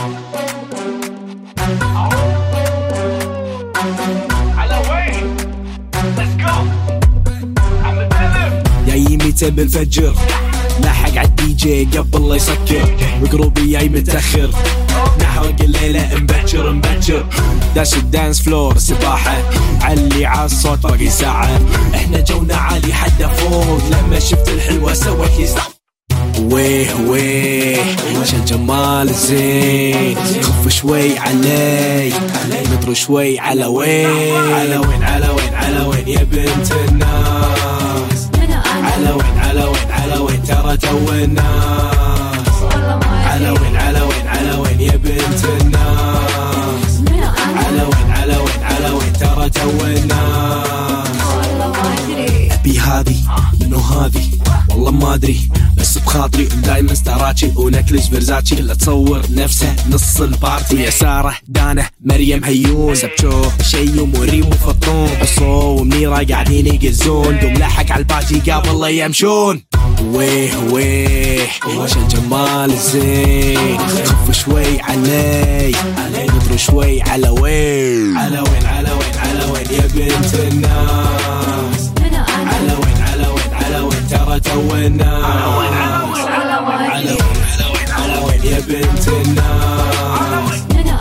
جاي متى بنفجر لاحق عالدي جي قبل لا يسكر وقروبي جاي متأخر نحرق الليلة مبكر داش الدانس فلور سباحة علي عالصوت باقي ساعة احنا جونا عالي حدا فوق لما شفت الحلوة سوت لي ويه عشان جمال الزين خف شوي علي نطر شوي على وين على وين يا بنت الناس على وين ترى جو الناس على وين يا بنت الناس على وين ترى جو الناس أبي هذي منو هذي والله ما أدري بس بخاطري دايما ستاراتشي ونكلس فرزاتشي اللي تصور نفسه نص البارتي يا سارة دانا مريم هيون سبشو شيوم وريم وفطون عصو ومنيرة قاعدين يقزون دوم لاحق عالبارتي قبل لا يمشون ويه عشان جمال الزين خف شوي علي نطر شوي على وين يا بنت الناس على وين ترى جو الناس على وين يا بنت الناس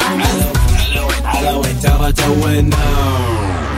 على وين ترى جو الناس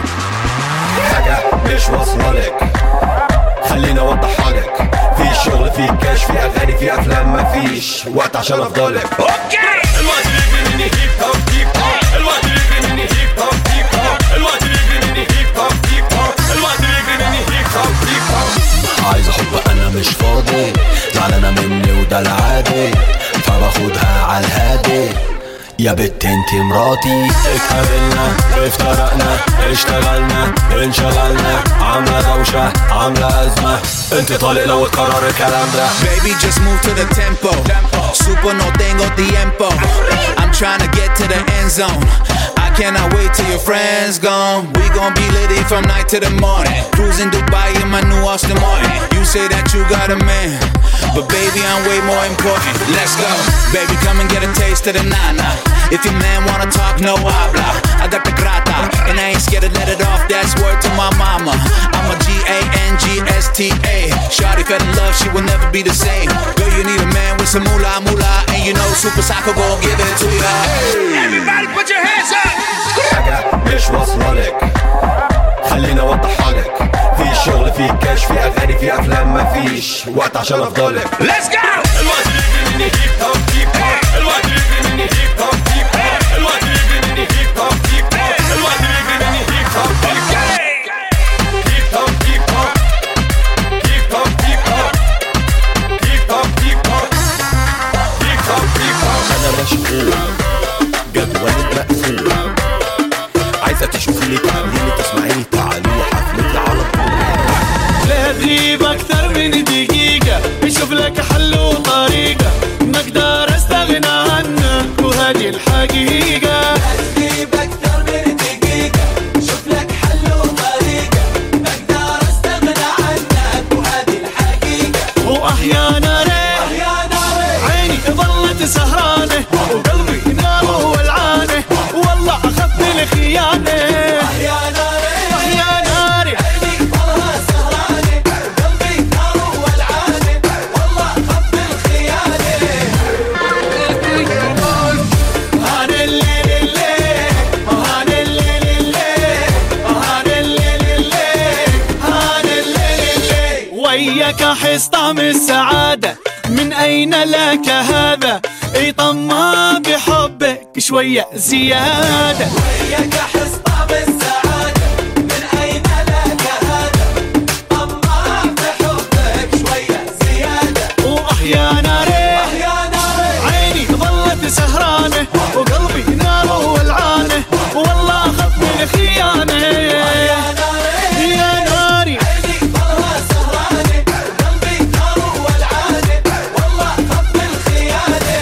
حاجة مش واصلة لك خليني اوضحها لك في شغل في كاش في اغاني في افلام مفيش وقت عشان افضلك الوقت اللي مني هيب هوب هيب هوب الوقت اللي مني هيب هوب هيب هوب الوقت اللي مني هيب هوب هيب هوب الوقت اللي مني هيب هوب هيب هوب عايز احب انا مش فاضي زعلانة مني وده العادي فباخدها عالهادي يا بت انت مراتي اتقابلنا افترقنا اشتغلنا انشغلنا عاملة دوشة عاملة أزمة انت طالق لو اتكرر الكلام ده Baby just move to the tempo Super no tengo tiempo I'm trying to get to the end zone I cannot wait till your friends gone We gon' be litty from night to the morning Cruising Dubai in my new Austin Martin You say that you got a man But baby I'm way more important Let's go Baby come and get a taste of the nana If your man wanna talk no habla I got the grata And I ain't scared to let it off That's word to my mama I'm a G-A-N-G-S-T-A Shawty fell in love she will never be the same Girl you need a man with some moolah moolah And you know Super Psycho gon' give it to ya Everybody put your hands up حاجة مش واصلة لك خليني اوضحها لك في شغل في كاش في اغاني في افلام مفيش وقت عشان افضلك Let's go الوقت اللي مني هيب هوب هيب هوب الوقت اللي مني هيب هوب هيب هوب الوقت اللي مني هيب هوب هيب هوب الوقت اللي مني هيب هوب هيب هوب هيب هوب هيب هوب هيب هوب هيب هوب هيب هوب هيب هوب هيب هوب انا مشغول جدولي مقفول عايزة تشوفيني تعمليني تسمعيني تعالي حفلتي على طول لا تغيب أكثر من دقيقة بشوف لك حل وطريقة ما أقدر أستغنى عنك وهذه الحقيقة لا تغيب أكثر من دقيقة بشوف لك حل وطريقة ما أقدر أستغنى عنك وهذه الحقيقة وأحيانا عيني ظلت سهرانة وقلبي ناره ولعانة والله أخذت الخيانة أحيانا عيني ظلها سهرانة وقلبي ناره ولعانة والله أخذت الخيانة هان الليل الليل هان الليل الليل هان الليل الليل هان الليل الليل وياك أحس طعم السعادة من أين لك هذا اي طمع بحبك شوية زيادة وياك أحس طعم السعادة من أين لك هذا طمع بحبك شوية زيادة وأحيانا عيني ظلت سهرانة وقلبي ناره ولعانة والله أخذت الخيانة يا ناري عيني ظلها سهرانة وقلبي ناره ولعانة والله أخذت الخيانة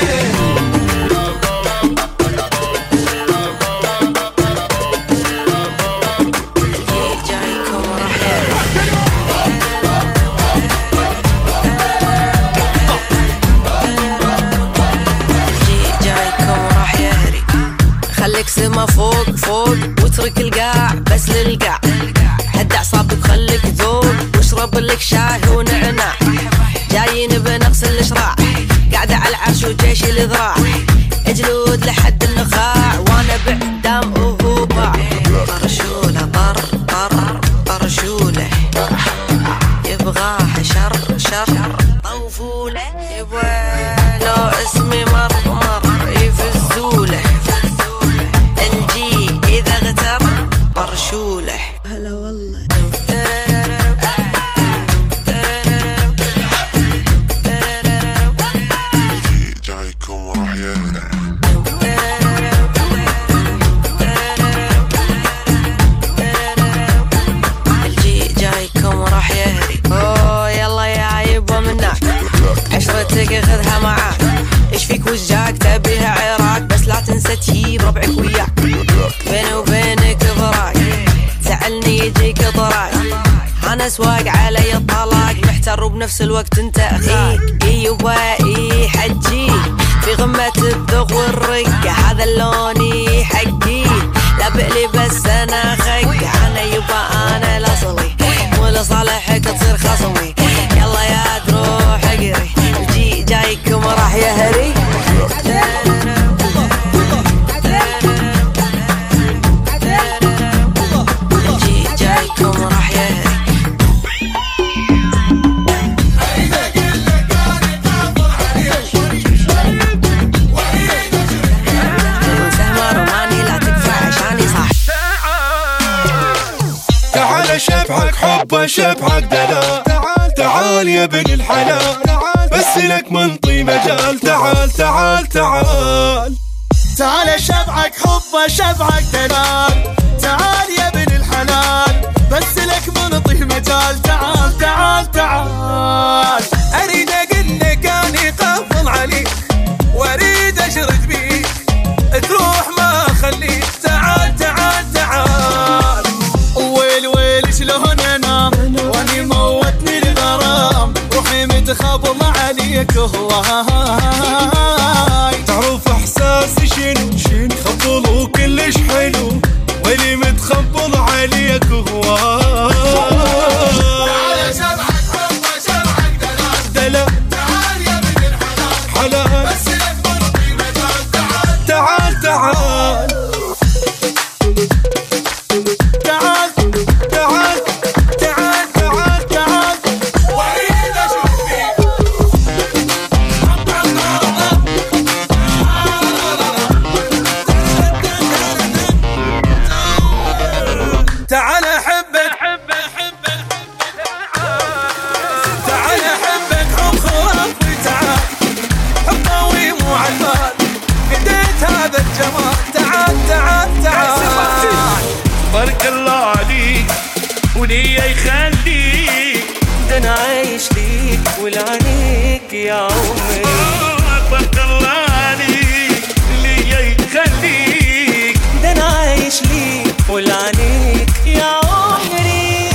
خليك سما فوق فوق واترك القاع بس للقاع. هدي اعصابك خليك ذوق واشرب لك شاي ونعناع. جايين بنقص الاشراع قاعدة على العرش وجيشي الذراع. اجلود لحد النخاع وانا بعدام وهو باع. طرشوله طرشوله يبغاه شر طوفوله. يبغى لو اسمي مر يفزوله. الجي اذا غتر طرشوله. هلا والله جايكم راح يهدى. راح يهري. اوه يلا يا يبا منك عشرتك خذها معاك. ايش فيك وجاك تبيها عراك بس لا تنسى تجيب ربعك وياك. بيني وبينك براك زعلني يجيك ضراك. انا سواق علي الطلاق محتار وبنفس الوقت انت اخيك. يبا حجيك في غمة الذوق والرقة. هذا اللون حقي لا بقلي بس انا خق. انا يبا انا الاصلي ولصالحك تصير خصمي. يلا يا تروح اقري الجي جايكم راح يهري. الجي جايكم راح يهري. سهمة روماني لا تكفى عشاني صح. تعال شبحك حب شبحك دلال. تعال يا ابن الحلال بس لك منطي مجال. تعال تعال شبعك حب شبعك دلال. تعال يا ابن الحلال بس لك منطي مجال. تعال اريد اقول لك اني قافل عليك واريد اشرد بيك تروح ما اخليك. تعال ويل شلون انام واني موتني الغرام. روحي متخبل عليك هواي. تعرف احساسي شنو خبل وكلش حلو واللي متخبل عليك هواي. تعال شبعك حب شبعك دلال. تعال يا ابن الحلال بس لك منطي مجال. تعال واريد اشوف فيك. تعال احبك تعال احبك حب خرافي. تعال حب قوي مو عالبال بديت هذا الجمال. تعال بارك الله عليك وليا يخليك. ده انا عايش ليك ولعنيك يا عمري. بارك الله عليك ليا يخليك. ده انا عايش ليك ولعنيك يا عمري.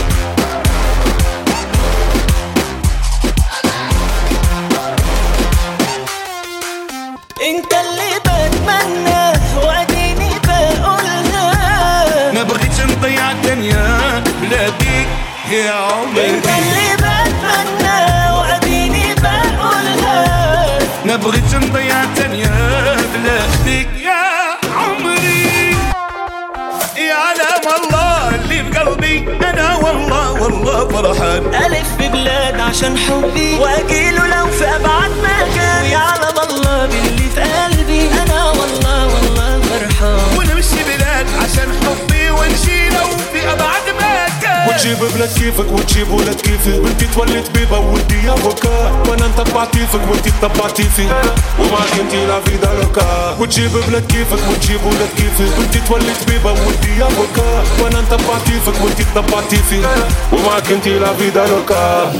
انت اللي بتمنى واديني بقولها. ما بغيتش نضيع الدنيا بلا بيك يا عمري. انت اللي بتمنى واديني بقولها. ما بغيتش نضيع الدنيا بلا بيك يا عمري. يا علام الله اللي بقلبي انا والله فرحان. ألف ببلاد عشان حبي وأجيله لو في أبعد مكان. يعلم الله باللي في قلبي أنا والله فرحان. ونمشي بلاد عشان حبي ونشي لو في أبعد مكان. وتجيب بلاد كيفك وتجيب ولاد كيفي. وانتي تولد بيبا وانتي افوكا وانا نطبع طيفك وانتي تطبع طيفي ومعك انتي لا فيدا لوكا. وتجيب بلاد كيفك وتجيب ولاد كيفي. وانتي تولد بيبا وانتي افوكا وانا نطبع طيفك وانتي تطبع طيفي ومعك انتي لا فيدا لوكا.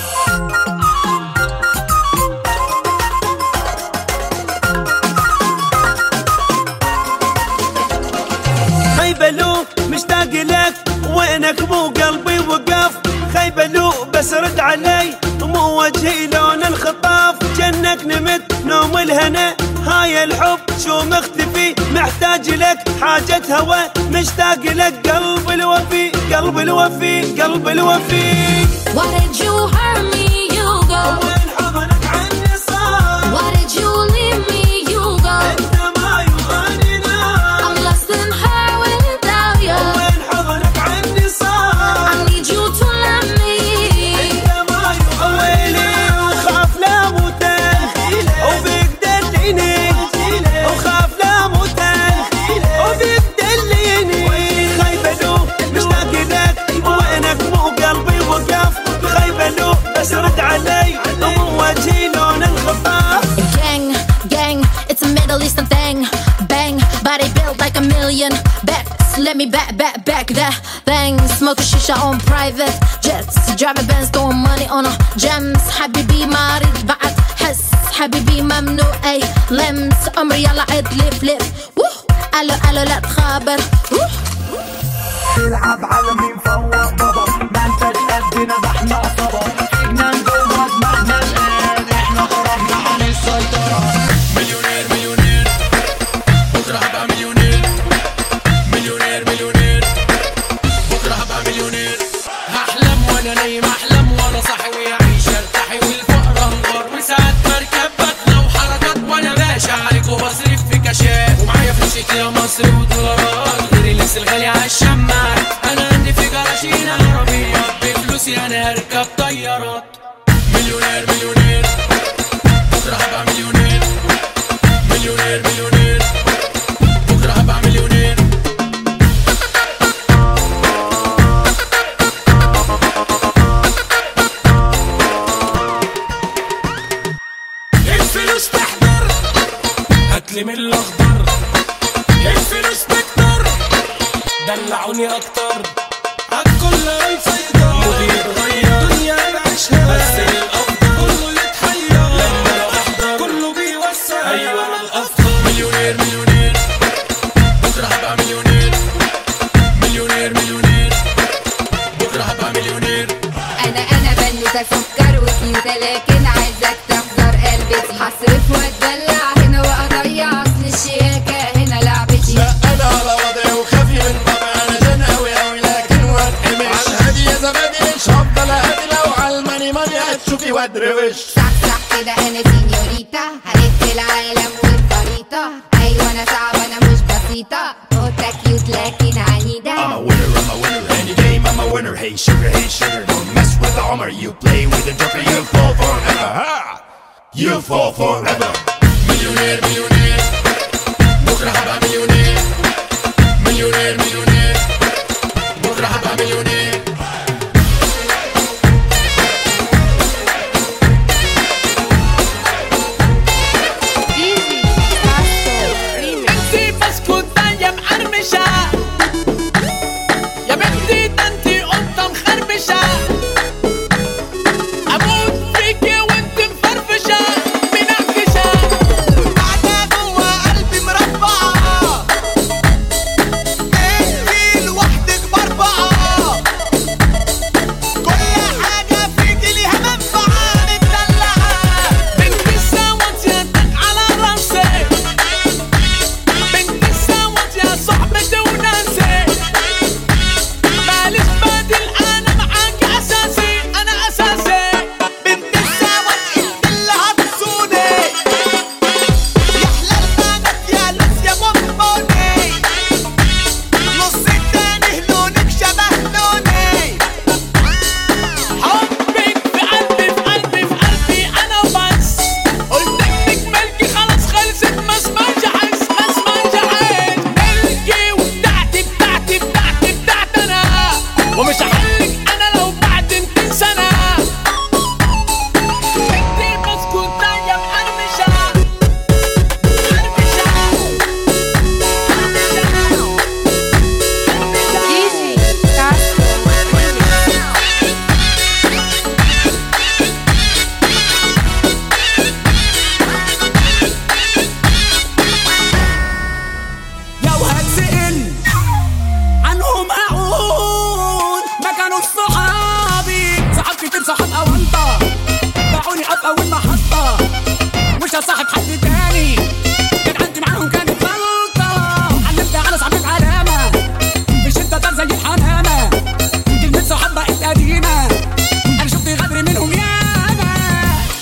خيبلو مشتاق لك وينك مو قلبي وقف. خيبلو بس رد علي مو وجهي لون الخطاف. جنك نمت نوم الهنا هاي الحب شو مختفي محتاج لك حاجة هوى مشتاق لك قلب الوفي قلب الوفي قلب الوفي. Why did you hurt me? You go. وين حضنك عني صار. Why did you leave me? You go. انت ما يبغاني نار. I'm lost in her without you. وين حضنك عني صار. I need you to love me. انت ما يبغاني وخاف لا موتان وبيك دليني وخاف لا موتان وبيك دليني خايفة له مشتاق لك وينك مو قلبي وقف خايفة له بس رد علي ومو وجهي لون الخفاف. Gang, it's a Middle Eastern thing. Bang, body built like a million backs. Let me back that thing. Smoke a shisha on private jets. Driving Benz, throwing money on a gems. حبيبي ما أريد بعد حس. حبيبي ممنوع أي لمس. عمري يلا عد لف ألو لا تخابر. تلعب على مين فوق بابا ما انت تقدنا احنا عصابة فينا نجوم دماغنا الآن احنا خرجنا عن السيطرة. مليونير مليونير بكرة هبقى مليونير مليونير مليونير بكرة هبقى مليونير. هحلم وانا نايم احلم وانا صاحي ويعيش ارتاحي والفقر انهار وساعات مركب بطلة وحركات وانا باشا عليك وبصرف في كاشات ومعايا فلوس كتير مصري ودولارات غير اللبس الغالي عالشماعات. انا عندي في جراشين عربية بفلوسي انا هركب طيارات. مليونير مليونير بكرة هبقى مليونير مليونير مليونير بكرة هبقى مليونير. الفلوس تحضر هاتلي من الاخضر الفلوس تكتر دلعوني اكتر عالكل هيفيضر مودي يتغير دنيا نعيشها بس الافضل كله يتحير لما لو احضر كله بيوسع ايوه انا الافضل. مليونير مليونير بكره هبقى مليونير مليونير مليونير بكره هبقى مليونير. انا بنوتة سكر وكيوتة لكن عايزك تحضر قلبتي هصرف واتدلع هنا واضيع اصل الشياكة هنا لعبتي. لا انا على وضعي وخافي من طبعي انا جن اوي لكن واتحمش عالهادي يا زبادي مش هفضل اهدي لو عالماني ماني هتشوفي وادروش. صح كده انا سينيوريتا هلف العالم والخريطة ايوه انا صعبة انا مش بسيطة قطة كيوت لكن عنيدة. I'm a winner any game I'm a winner. Hey sugar don't mess with the Homer. You play with the joker you fall forever. Ha! You fall forever. مليونير مليونير بكرة هبقى مليونير مليونير مليونير بكرة هبقى مليونير. انتي بسكوتة يا مقرمشة يا بنتي ده انتي قطة مخربشة اموت فيكي وانتي مفرفشة منعكشة بعدك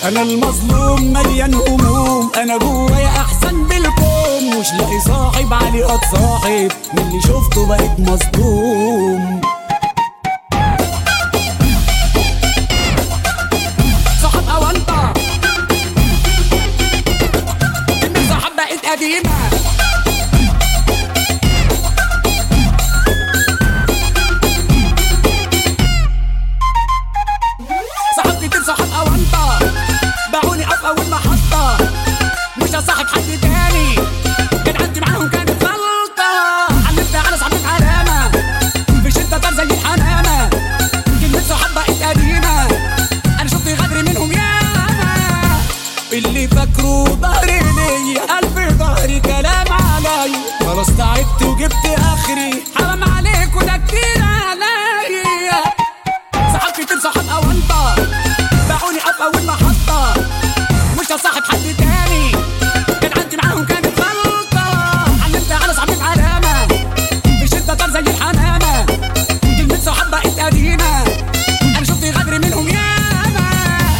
انا المظلوم مليان هموم، انا جوايا احسن بالكون، مش لاقي صاحب عليه اتصاحب، من اللي شفته بقيت مصدوم. صاحب او انت من صاحب بقيت قديمه، صاحب كتير صاحب او انت باعوني في اول محطة، مش هصاحب حد تاني، كان عندي معاهم كانت غلطة، علمت على صاحبين علامة، في شدة طار زي الحمامة، كلمة صحاب بقت قديمة، أنا شفت غدر منهم ياما، اللي فاكره ضهري ليا ألف ظهري كلام علي، خلاص تعبت وجبت آخري، حرام عليك وده كتير عليا. صحاب كتير صحاب أو أنت باعوني في أول محطة، مش هصاحب حد تاني، كان عندي معاهم كانت غلطة، علمت على صاحبين علامة، في شدة طار زي الحمامة، كلمة صحاب بقت قديمة، أنا شفت غدر منهم ياما.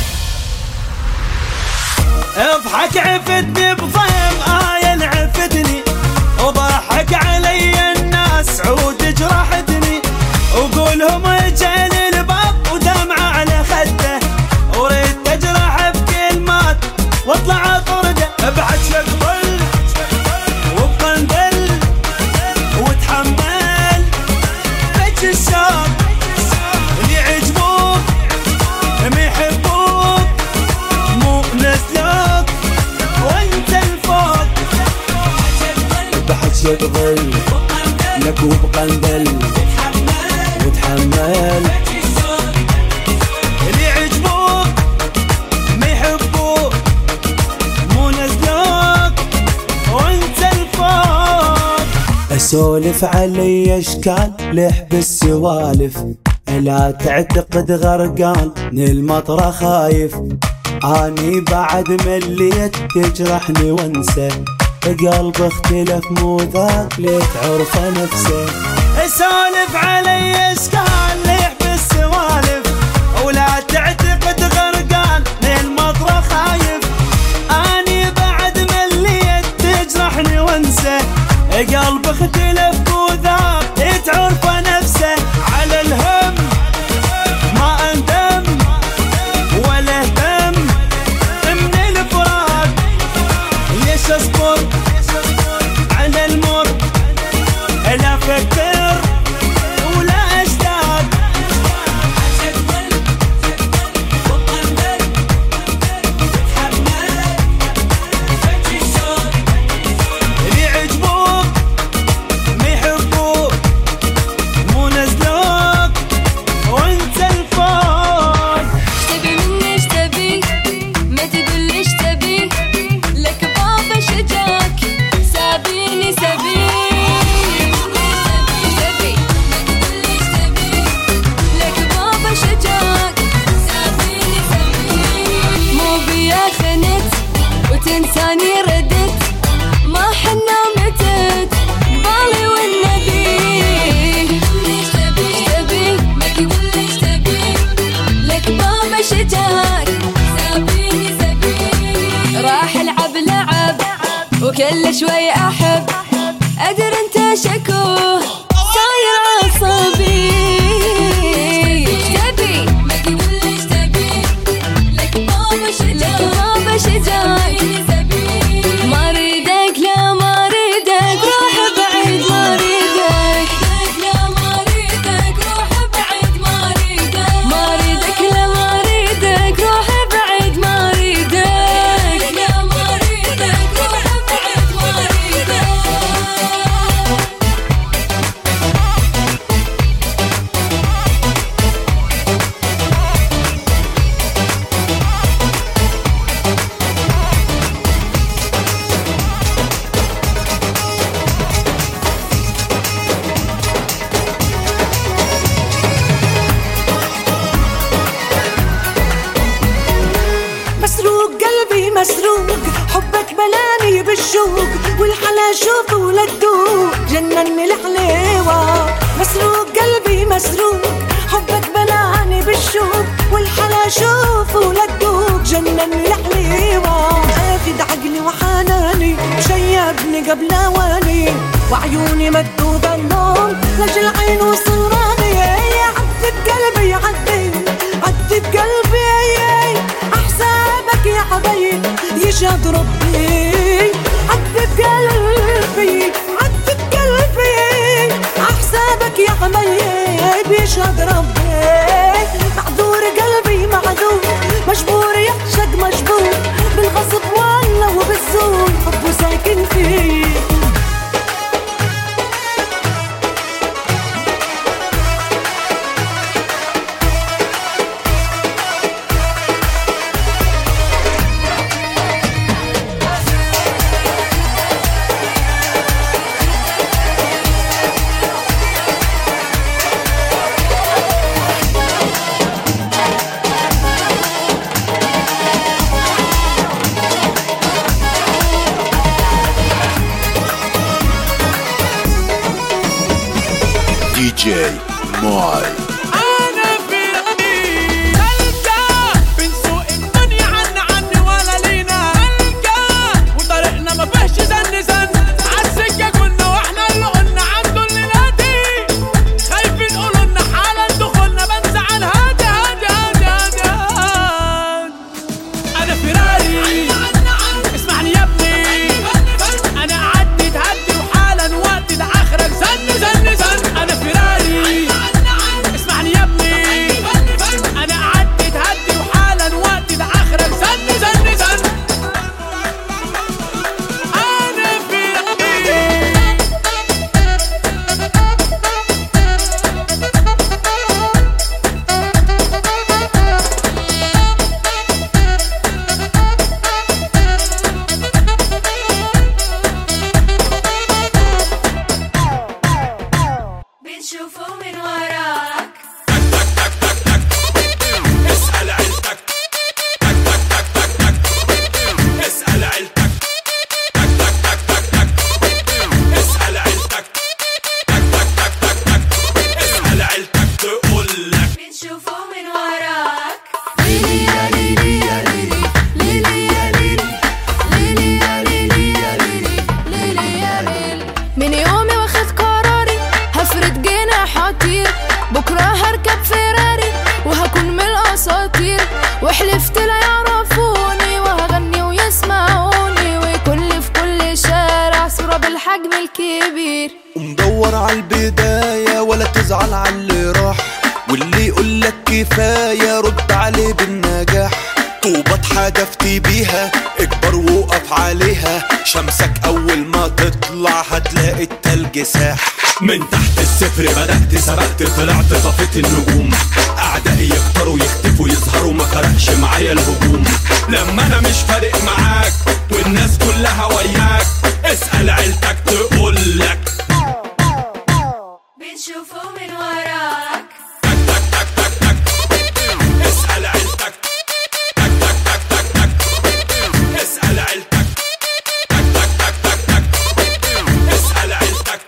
اضحك عفتني بضيم آية عفتني، وضحك علي الناس عود جرحتني، وقولهم اجاني الباب ودمعة على خده، وريد تجرح بكلمات واطلع طرده، ابعد شقبل وبقندل وتحمل بج الشوق، اللي يعجبوك ما يحبوك مو نسلوك وانت الفوق، ابعد شقبل لك وبقندل وتحمل، اللي يعجبوك ما يحبوك مو نزلوك وانت الفوق. اسولف علي اشكال لحب السوالف، لا تعتقد غرقان من المطرة خايف، اني بعد مليت تجرحني وانسى، قلب اختلف مو ذاك ليت عرفه نفسه. اسولف علي اشكال ليحب السوالف، ولا تعتقد غرقان من المطرة خايف، اني بعد مليت تجرحني وانسى، قلب اختلف مو ذاك تعرفه نفسه، على الهم ما اندم ولا اهتم من الفراق، ليش اصبر على المر لا افكر ولا اشتاق، اللي يعجبوك ما يحبوك مو نزلوك وانت الفوق. تبي مني ايش تبي؟ ما تقول ايش تبي؟ لك بابا شجاك سابيني سبي، تنساني ردت ما حنا متت قبالي والنبي، ليش تبي ما تقول ليش تبي، لك بابا شجاك سابيني سبي، راح العب لعب وكل شوي احب، ادري انت شكوه صاير عصبي، تبي ما تقول ليش تبي، لك بابا شجاك ما اريدك لا ما اريدك روح بعيد ما اريدك، لا ما اريدك روح بعيد ما اريدك، ما اريدك لا ما اريدك روح بعيد ما اريدك، لا ما اريدك روح بعيد ما اريدك. مسروق حبك بلاني بالشوق، والحلا شوف ولا تدوق جنني الحليوة، مسروق قلبي مسروق حبك بلاني عيب الشوق والحلا شوف ولا تدوق جنني الحليوة اخد عقلي وحناني شيبني قبل اواني وعيوني مدودة النوم لجل عين وصراني عدت قلبي عدت قلبي احسابك يا حبيب يشهد ربي عدت قلبي احسابك يا حبيب يشهد ربي معذور قلبي معذور مجبور يعشق مجبور بالغصب والله وبالزور حبه ساكن فيه DJ Moy. وحلفت لا يعرفوني وهغني ويسمعوني ويكون في كل شارع صورة بالحجم الكبير ومدور عالبداية ولا تزعل عاللي راح واللي يقولك كفاية رد عليه بالنجاح طوبة اتحدفتي بيها اكبر وقف عليها شمسك اول ما تطلع هتلاقي التلج ساح من تحت الصفر بدأت سبقت طلعت طفت النجوم أعدائي يكتروا يختفوا يظهروا ما فرقش معايا الهجوم لما أنا مش فارق معاك والناس كلها وياك اسأل عيلتك تقولك بنشوفه من وراك اسأل عيلتك اسأل عيلتك اسأل عيلتك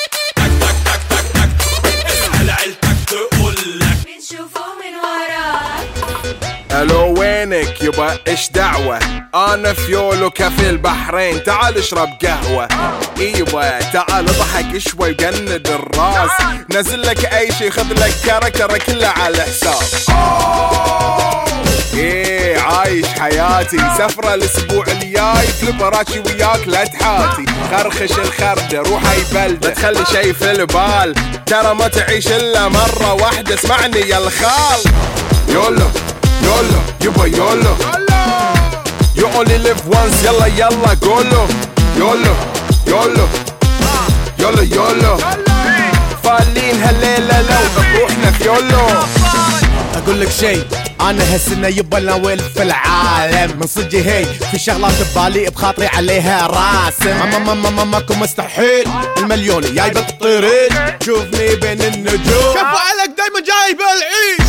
اسأل عيلتك تقولك بنشوفه من وراك الو وينك يبا ايش دعوة انا فيولو كافي البحرين تعال اشرب قهوة ايوه تعال اضحك شوي وجند الراس نزل لك اي شي خذ لك كركرة كلها على حساب ايه عايش حياتي سفرة الاسبوع الجاي فلبراتشي وياك لا تحاتي خرخش الخردة روح اي بلدة لا تخلي شي في البال ترى ما تعيش الا مرة واحدة اسمعني يا الخال يولو يولو يبا يولو You only live once يلا يلا قولو يولو يولو يولو يولو فالين هالليلة لو بروحنا في يولو اقول لك شي انا هالسنة يبا ناويل في العالم من صدقي هي في شغلات ببالي بخاطري عليها راسم ماكو مستحيل المليون جاي بالطريق شوفني بين النجوم كفو عليك دايما جاي بالعيش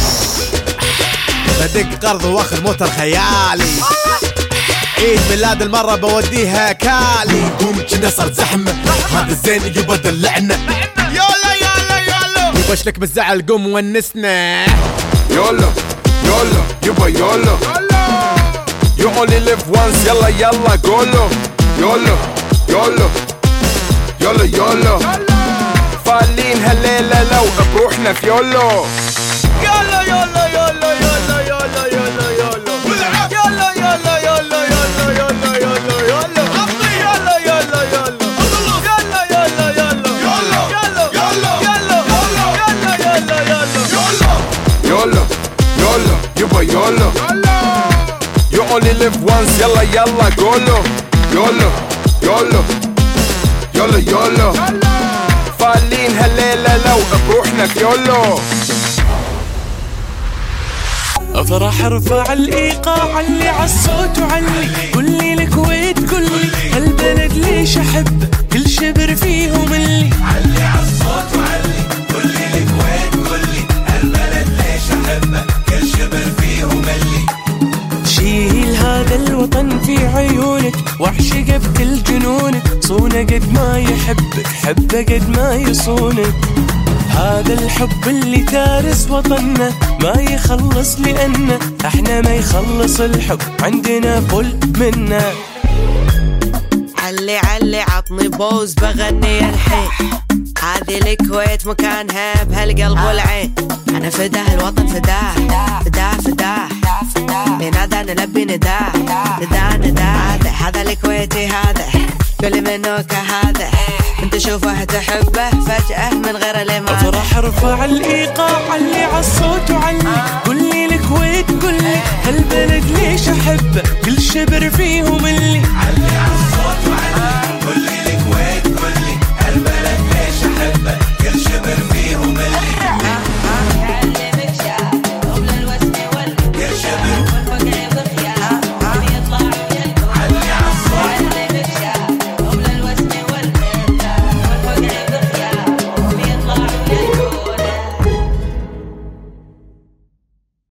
بدق قرض واخذ موتر خيالي عيد ميلاد المرة بوديها كالي قوم كنا صار زحمة هذا الزين يبا دلعنا يلا يلا يلا يبشلك بالزعل قوم ونسنا يلا يلا يبا يلا You only live once يلا يلا قولو يلا يلا يلا يلا فالين هالليلة لو بروحنا في يولو يلا يلا يلا يلا يلا يلا يلا يلا يلا يلا يلا يلا يلا يلا يلا يلا يلا يلا يلا يبا يلا You only live once يلا يلا قولو يلا يلا يلا يلا فالين هالليلة لو بروحنا في يولو افرح ارفع الايقاع علي عالصوت وعلي قولي الكويت قولي هالبلد ليش احبه كل شبر فيهم اللي علي عالصوت وعلي قولي الكويت قولي هالبلد ليش احبه كل شبر فيهم اللي شيل هذا الوطن في عيونك واعشقه بكل جنونك صونه قد ما يحبك حبه قد ما يصونك هذا الحب اللي تارس وطننا ما يخلص لأنه احنا ما يخلص الحب عندنا فل منا علي علي عطني بوز بغني الحين هذه الكويت مكانها بهالقلب والعين انا فداه الوطن فداه فداه فداه بنادى نلبي نداه نداه نداه هذا الكويتي هذا كل منه كهذا انت شوفه تحبه فجأة من غير لماذا افرح ارفع الايقاع علي عالصوت وعلي قولي الكويت قولي هالبلد ليش احبه كل شبر فيهم اللي علي عالصوت وعلي قولي